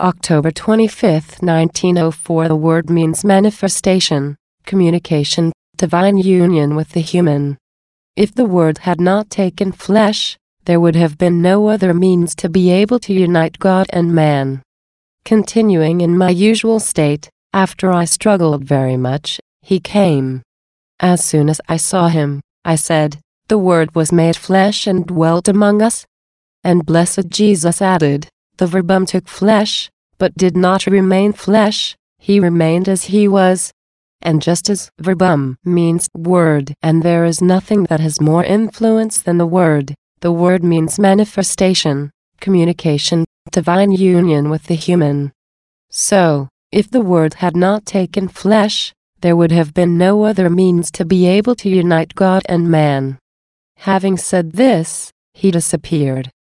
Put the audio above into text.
October 25, 1904. The word means manifestation, communication, divine union with the human. If the Word had not taken flesh, there would have been no other means to be able to unite God and man. Continuing in my usual state, after I struggled very much, he came. As soon as I saw him, I said, "The Word was made flesh and dwelt among us." And blessed Jesus added, "The Verbum took flesh, but did not remain flesh, he remained as he was." And just as verbum means word, and there is nothing that has more influence than the word means manifestation, communication, divine union with the human. So, if the Word had not taken flesh, there would have been no other means to be able to unite God and man. Having said this, he disappeared.